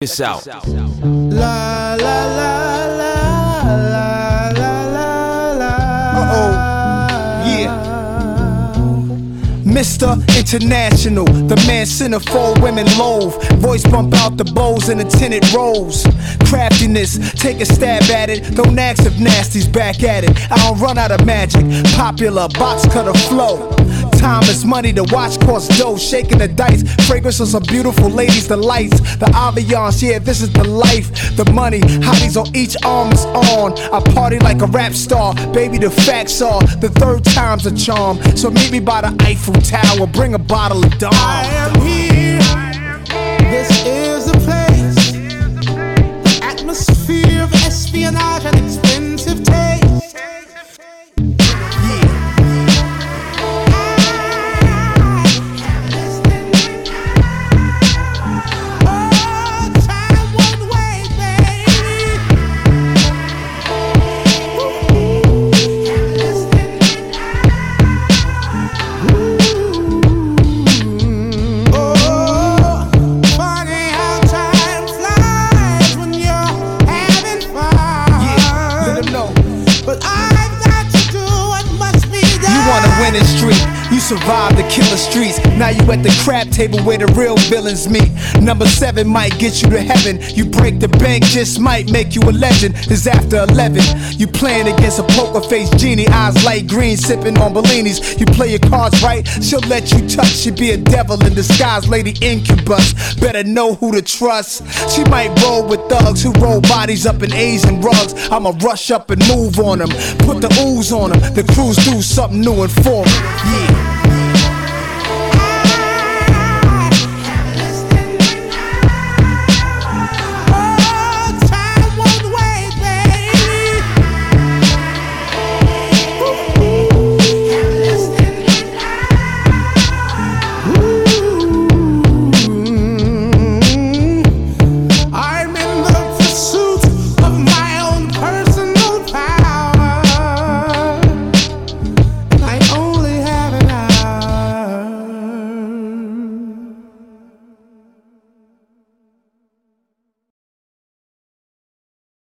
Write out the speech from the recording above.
this out. La la la la la la la. Yeah. Mr. International, the man centerfold, women loathe. Voice bump out the bows in the tinted rows. Craftiness, take a stab at it. Don't ask if Nasty's back at it. I don't run out of magic. Popular, box cutter flow. Time is money, the watch costs dough. Shaking the dice, fragrance of some beautiful ladies, the lights, the ambiance, yeah, this is the life. The money, hotties on each arm is on. I party like a rap star, baby, the facts are the third time's a charm. So meet me by the Eiffel Tower, bring a bottle of Dom. I am here, this is the place. Atmosphere of espionage and expensive taste. Winning streak, you survived the killer streets. Now you at the crap table where the real villains meet. Number 7 might get you to heaven. You break the bank, just might make you a legend. It's after 11. You playing against a poker face genie, eyes light green, sipping on Bellinis. You play your cards right, she'll let you touch. She'll be a devil in disguise, Lady Incubus. Better know who to trust. She might roll with thugs who roll bodies up in Asian rugs. I'ma rush up and move on them, put the ooze on them. The crews do something new and foreign. Yeah.